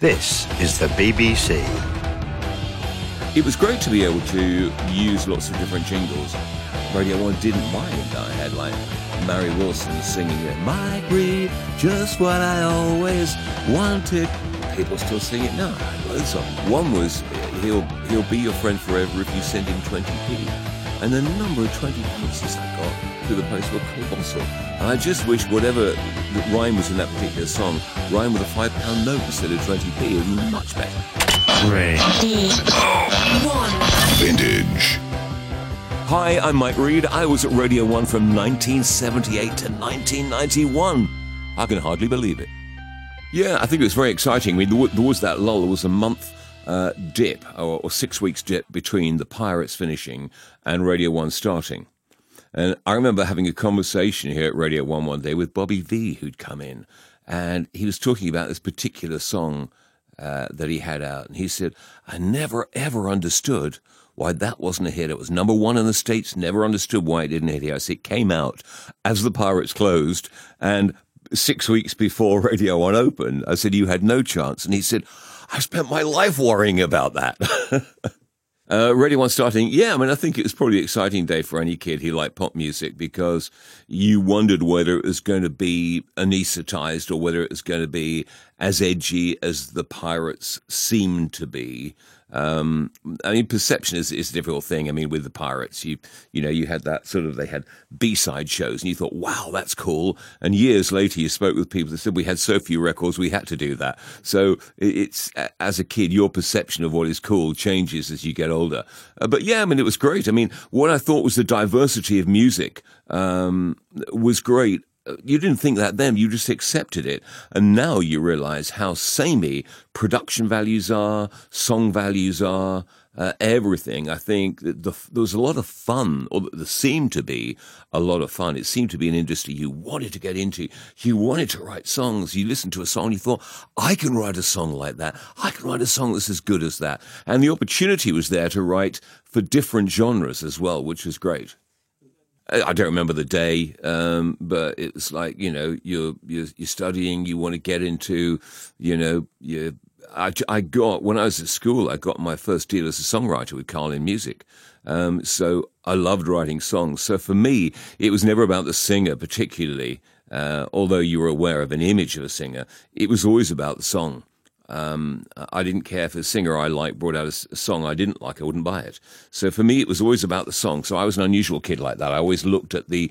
This is the BBC. It was great to be able to use lots of different jingles. Radio 1 didn't mind that I had like Mary Wilson singing it, Mike Reed, just what I always wanted. People still sing it now. I had loads of them. One was, he'll be your friend forever if you send him 20p. And the number of 20 pieces I got through the post were colossal. And I just wish whatever rhyme was in that particular song, rhyme with a £5 note instead of 20p. It would be much better. Vintage. Hi, I'm Mike Reed. I was at Radio 1 from 1978 to 1991. I can hardly believe it. Yeah, I think it was very exciting. I mean, there was that lull. There was a month dip, or 6 weeks dip between the Pirates finishing and Radio 1 starting. And I remember having a conversation here at Radio 1 one day with Bobby V, who'd come in, and he was talking about this particular song that he had out. And he said, I never, ever understood why that wasn't a hit. It was number one in the States, never understood why it didn't hit here. I said, it came out as the Pirates closed, and 6 weeks before Radio 1 opened. I said, you had no chance. And he said, I've spent my life worrying about that. Radio 1 starting, yeah, I mean, I think it was probably an exciting day for any kid who liked pop music because you wondered whether it was going to be anesthetized or whether it was going to be as edgy as the Pirates seemed to be. I mean, perception is a difficult thing. I mean, with the Pirates, you had that sort of, they had B-side shows and you thought, wow, that's cool. And years later, you spoke with people that said, we had so few records, we had to do that. So it's, as a kid, your perception of what is cool changes as you get older. But yeah, I mean, it was great. I mean, what I thought was the diversity of music was great. You didn't think that then, you just accepted it. And now you realize how samey production values are, song values are, everything. I think that there was a lot of fun, or there seemed to be a lot of fun. It seemed to be an industry you wanted to get into. You wanted to write songs. You listened to a song, you thought, I can write a song like that. I can write a song that's as good as that. And the opportunity was there to write for different genres as well, which was great. I don't remember the day, but it was like, you're studying, you want to get into, when I was at school, I got my first deal as a songwriter with Carlin Music. So I loved writing songs. So for me, it was never about the singer particularly, although you were aware of an image of a singer. It was always about the song. I didn't care if a singer I liked brought out a song I didn't like, I wouldn't buy it. So for me, it was always about the song. So I was an unusual kid like that. I always looked at the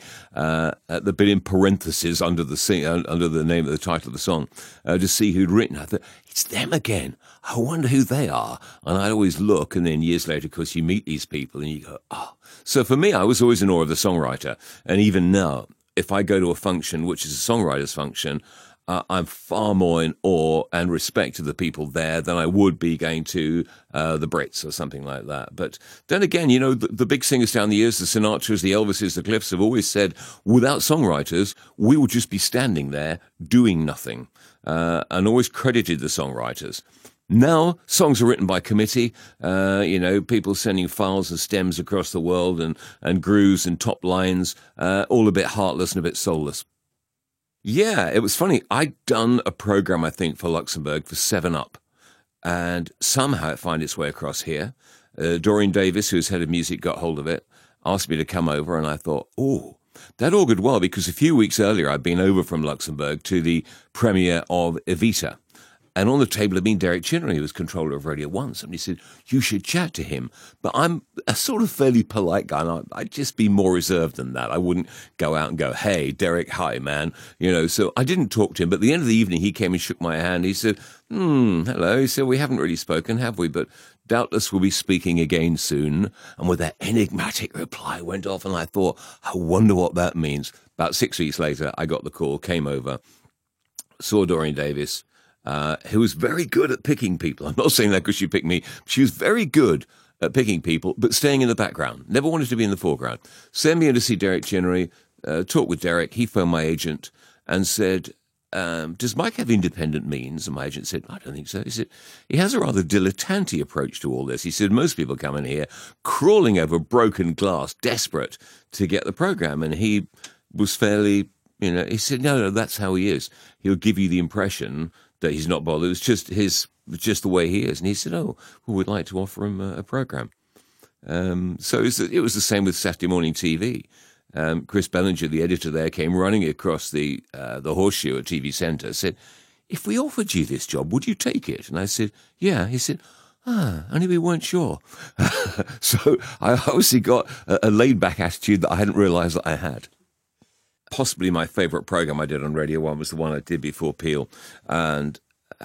bit in parentheses under the name of the title of the song to see who'd written. I thought, it's them again. I wonder who they are. And I'd always look, and then years later, of course, you meet these people and you go, oh. So for me, I was always in awe of the songwriter. And even now, if I go to a function, which is a songwriter's function, I'm far more in awe and respect of the people there than I would be going to the Brits or something like that. But then again, the big singers down the years, the Sinatras, the Elvises, the Cliffs have always said, without songwriters, we would just be standing there doing nothing, and always credited the songwriters. Now, songs are written by committee, people sending files and stems across the world and grooves and top lines, all a bit heartless and a bit soulless. Yeah, it was funny. I'd done a program, I think, for Luxembourg for 7-Up, and somehow it found its way across here. Doreen Davis, who was head of music, got hold of it, asked me to come over, and I thought, oh, that augured well, because a few weeks earlier I'd been over from Luxembourg to the premiere of Evita. And on the table had been Derek Chinnery, who was controller of Radio 1. Somebody said, you should chat to him. But I'm a sort of fairly polite guy, and I'd just be more reserved than that. I wouldn't go out and go, hey, Derek, hi, man. So I didn't talk to him. But at the end of the evening, he came and shook my hand. He said, hello. He said, we haven't really spoken, have we? But doubtless we'll be speaking again soon. And with that enigmatic reply went off, and I thought, I wonder what that means. About 6 weeks later, I got the call, came over, saw Doreen Davis, who was very good at picking people. I'm not saying that because she picked me. She was very good at picking people, but staying in the background. Never wanted to be in the foreground. Send me in to see Derek Chinnery, talk with Derek. He phoned my agent and said, does Mike have independent means? And my agent said, I don't think so. He said, he has a rather dilettante approach to all this. He said, most people come in here crawling over broken glass, desperate to get the program. And he was fairly, he said, no, that's how he is. He'll give you the impression that he's not bothered. It's just his just the way he is. And he said, "Oh, well, we'd like to offer him a program." So it was the same with Saturday morning TV. Chris Bellinger, the editor there, came running across the horseshoe at TV Centre, said, "If we offered you this job, would you take it?" And I said, "Yeah." He said, only we weren't sure. So I obviously got a laid-back attitude that I hadn't realised that I had. Possibly my favourite programme I did on Radio 1 was the one I did before Peel. And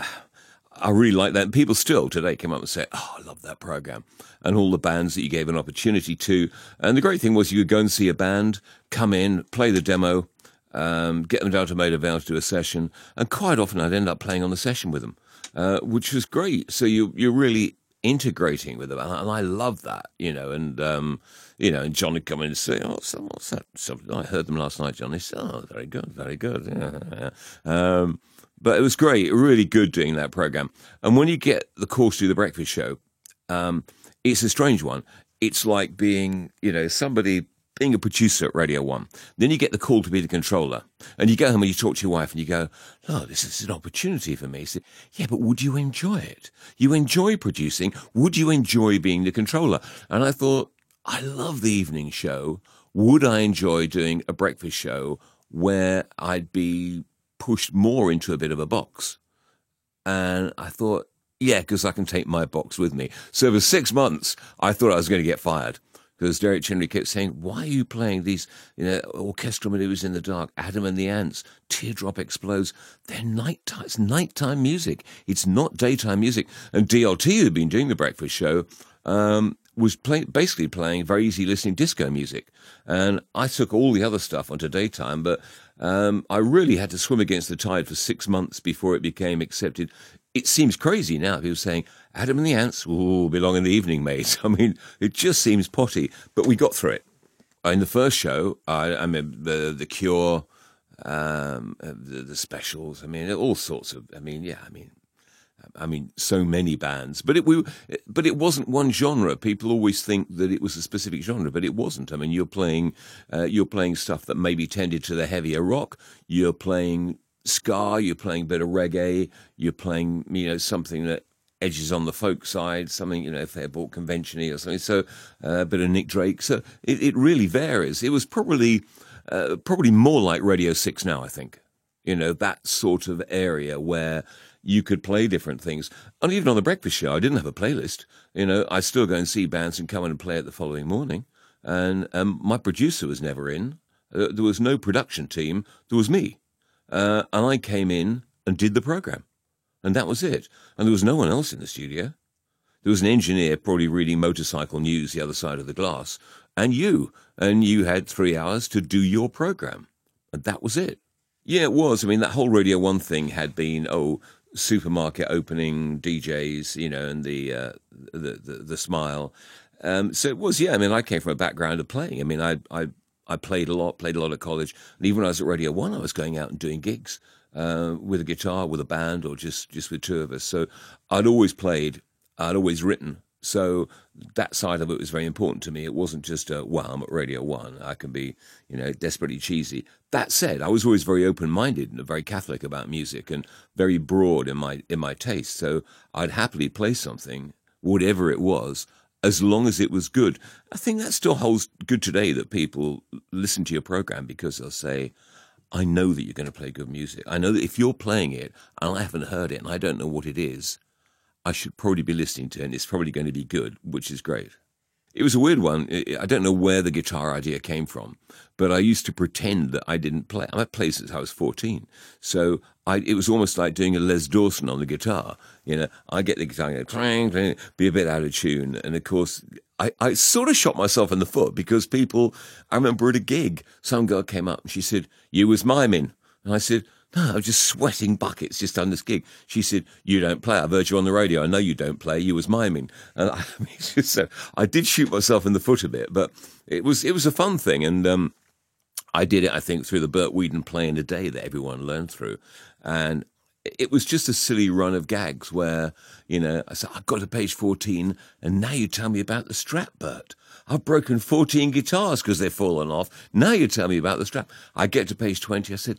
I really like that. And people still today come up and say, "Oh, I love that programme." And all the bands that you gave an opportunity to. And the great thing was you could go and see a band, come in, play the demo, get them down to Maida Vale to do a session. And quite often I'd end up playing on the session with them, which was great. So you're really integrating with them. And I love that, and John would come in and say, "Oh, what's that? Something I heard them last night, John." He said, "Oh, very good, very good." Yeah. But it was great, really good doing that program. And when you get the call to do the breakfast show, it's a strange one. It's like being, somebody being a producer at Radio 1. Then you get the call to be the controller. And you go home and you talk to your wife and you go, "Oh, this is an opportunity for me." Say, "Yeah, but would you enjoy it? You enjoy producing. Would you enjoy being the controller?" And I thought, I love the evening show. Would I enjoy doing a breakfast show where I'd be pushed more into a bit of a box? And I thought, yeah, because I can take my box with me. So for 6 months, I thought I was going to get fired because Derek Chinnery kept saying, "Why are you playing these orchestral maneuvers in the dark, Adam and the Ants, Teardrop Explodes? They're nighttime. It's nighttime music. It's not daytime music." And DLT, who'd been doing the breakfast show, was basically playing very easy listening disco music. And I took all the other stuff onto daytime, but I really had to swim against the tide for 6 months before it became accepted. It seems crazy now, people saying, "Adam and the Ants belong in the evening, mate." I mean, it just seems potty, but we got through it. In the first show, I mean, the Cure, the Specials, I mean, all sorts of, I mean, so many bands, but it wasn't one genre. People always think that it was a specific genre, but it wasn't. I mean, you're playing stuff that maybe tended to the heavier rock. You're playing ska. You're playing a bit of reggae. You're playing, something that edges on the folk side. Something, if they bought convention-y or something. So a bit of Nick Drake. So it really varies. It was probably more like Radio 6 now, I think. That sort of area where you could play different things. And even on the breakfast show, I didn't have a playlist. I still go and see bands and come in and play it the following morning. And my producer was never in. There was no production team. There was me. And I came in and did the program. And that was it. And there was no one else in the studio. There was an engineer probably reading motorcycle news the other side of the glass. And you. And you had 3 hours to do your program. And that was it. Yeah, it was. I mean, that whole Radio 1 thing had been, supermarket opening, DJs, and the smile. So it was, yeah. I mean, I came from a background of playing. I mean, I played a lot at college. And even when I was at Radio 1, I was going out and doing gigs with a guitar, with a band, or just with two of us. So I'd always played, I'd always written. So that side of it was very important to me. It wasn't just I'm at Radio 1. I can be, desperately cheesy. That said, I was always very open-minded and very Catholic about music and very broad in my taste. So I'd happily play something, whatever it was, as long as it was good. I think that still holds good today, that people listen to your program because they'll say, "I know that you're going to play good music. I know that if you're playing it and I haven't heard it and I don't know what it is, I should probably be listening to it, and it's probably going to be good," which is great. It was a weird one. I don't know where the guitar idea came from, but I used to pretend that I didn't play. I played since I was 14. So it was almost like doing a Les Dawson on the guitar. I get the guitar, and be a bit out of tune. And of course, I sort of shot myself in the foot because I remember at a gig, some girl came up and she said, "You was miming." And I said, "No, I was just sweating buckets just on this gig." She said, "You don't play. I've heard you on the radio. I know you don't play. You was miming." And so I did shoot myself in the foot a bit, but it was a fun thing. And I did it, I think, through the Burt Weedon Play in a Day that everyone learned through. And it was just a silly run of gags where, I said, "I got to page 14, and now you tell me about the strap, Bert. I've broken 14 guitars because they've fallen off. Now you tell me about the strap." I get to page 20, I said,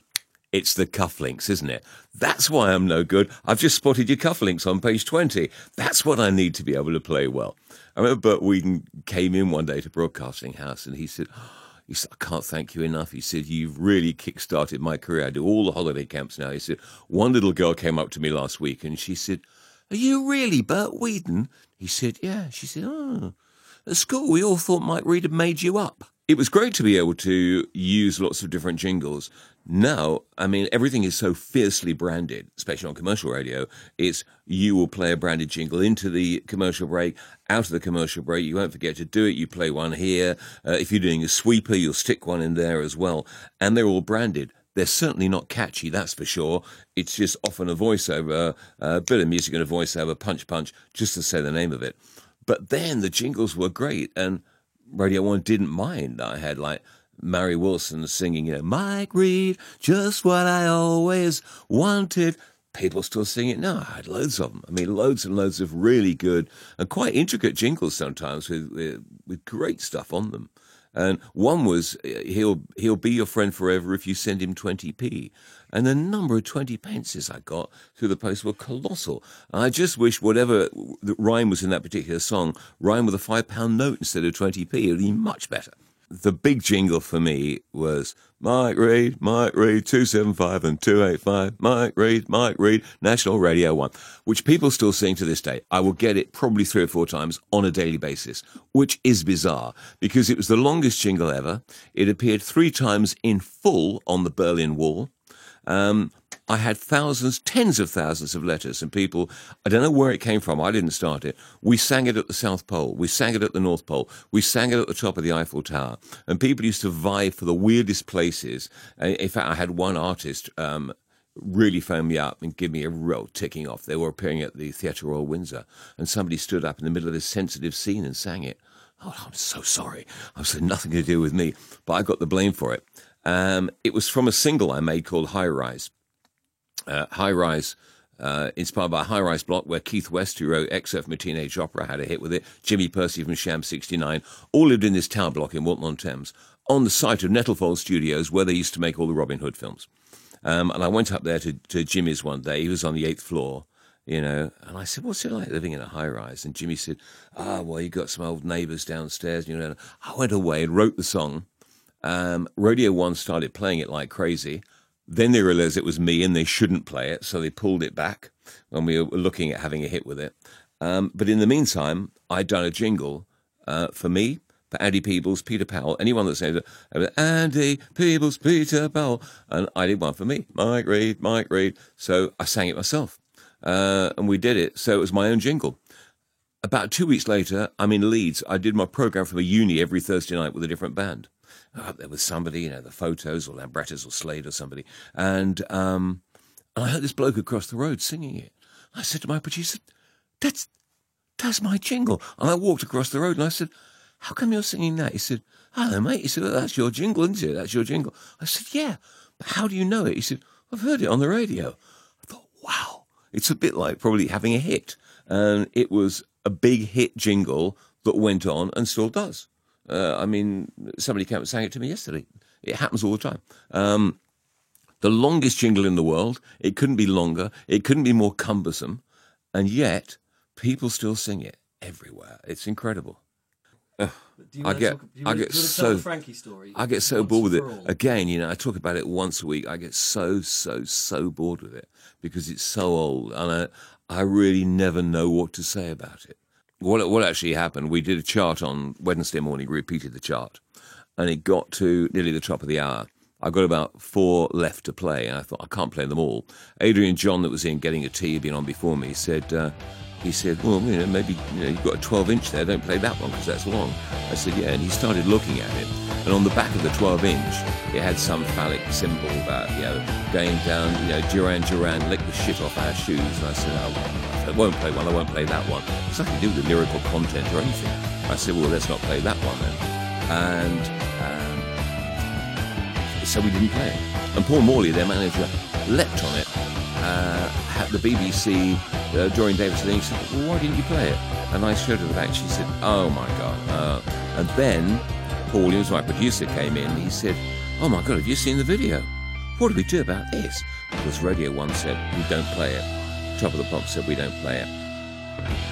It's the cufflinks, isn't it? That's why I'm no good. I've just spotted your cufflinks on page 20. That's what I need to be able to play well. I remember Bert Whedon came in one day to Broadcasting House and he said, I can't thank you enough. He said, you've really kick-started my career. I do all the holiday camps now. He said, one little girl came up to me last week and she said, are you really Bert Whedon? He said, yeah. She said, oh, at school we all thought Mike Reid had made you up. It was great to be able to use lots of different jingles. Now, I mean, everything is so fiercely branded, especially on commercial radio. It's you will play a branded jingle into the commercial break, out of the commercial break. You won't forget to do it. You play one here. If you're doing a sweeper, you'll stick one in there as well. And they're all branded. They're certainly not catchy, that's for sure. It's just often a voiceover, a bit of music and a voiceover, punch, punch, just to say the name of it. But then the jingles were great, and Radio 1 didn't mind. I had like Mary Wilson singing, Mike Reid, just what I always wanted. People still sing it now. I had loads of them. I mean, loads and loads of really good and quite intricate jingles sometimes with great stuff on them. And one was, he'll be your friend forever if you send him 20p. And the number of 20 pences I got through the post were colossal. And I just wish whatever rhyme was in that particular song rhymed with a £5 note instead of 20p. It would be much better. The big jingle for me was Mike Reid, 275 and 285, Mike Reid, National Radio 1, which people still sing to this day. I will get it probably 3 or 4 times on a daily basis, which is bizarre because it was the longest jingle ever. It appeared 3 times in full on the Berlin Wall. I had thousands, tens of thousands of letters and people, I don't know where it came from, I didn't start it. We sang it at the South Pole, we sang it at the North Pole, we sang it at the top of the Eiffel Tower, and people used to vie for the weirdest places. In fact, I had one artist really phone me up and give me a real ticking off. They were appearing at the Theatre Royal Windsor, and somebody stood up in the middle of this sensitive scene and sang it. Oh, I'm so sorry. I said nothing to do with me, but I got the blame for it. It was from a single I made called High Rise. High Rise, inspired by High Rise Block, where Keith West, who wrote Excerpt from a Teenage Opera, had a hit with it. Jimmy Percy from Sham 69, all lived in this tower block in Walton-on-Thames, on the site of Nettlefold Studios, where they used to make all the Robin Hood films. And I went up there to Jimmy's one day. He was on the 8th floor, and I said, what's it like living in a high rise? And Jimmy said, well, you got some old neighbours downstairs. I went away and wrote the song. Radio 1 started playing it like crazy. Then they realised it was me and they shouldn't play it, so they pulled it back when we were looking at having a hit with it. But in the meantime, I'd done a jingle for me, for Andy Peebles, Peter Powell, anyone that said Andy Peebles, Peter Powell, and I did one for me, Mike Reid. So I sang it myself, and we did it. So it was my own jingle. About 2 weeks later, I'm in Leeds. I did my programme from a uni every Thursday night with a different band. Up there with somebody, the Photos or Lambrettas or Slade or somebody. And I heard this bloke across the road singing it. I said to my producer, that's my jingle. And I walked across the road and I said, how come you're singing that? He said, hello, mate. He said, well, that's your jingle, isn't it? That's your jingle. I said, yeah, but how do you know it? He said, I've heard it on the radio. I thought, wow, it's a bit like probably having a hit. And it was a big hit jingle that went on and still does. Somebody came and sang it to me yesterday. It happens all the time. The longest jingle in the world. It couldn't be longer. It couldn't be more cumbersome. And yet, people still sing it everywhere. It's incredible. I get so bored with it. Again, I talk about it once a week. I get so bored with it because it's so old. And I really never know what to say about it. What actually happened, we did a chart on Wednesday morning, repeated the chart, and it got to nearly the top of the hour. I got about 4 left to play, and I thought, I can't play them all. Adrian John, that was in Getting a Tea, had been on before me, said, well, maybe you've got a 12-inch there, don't play that one because that's long. I said, yeah, and he started looking at it, and on the back of the 12-inch, it had some phallic symbol about, going down, Duran, lick the shit off our shoes, and I said, I won't play one, I won't play that one. It's nothing to do with the lyrical content or anything. I said, well, let's not play that one then. And so we didn't play it. And Paul Morley, their manager, leapt on it. Had the BBC, Dorian Davis, and he said, well, why didn't you play it? And I showed her the back. She said, oh, my God. And then Paul, who was my producer, came in. He said, oh, my God, have you seen the video? what do we do about this? Because Radio 1 said, we don't play it. Top of the Pops said, we don't play it.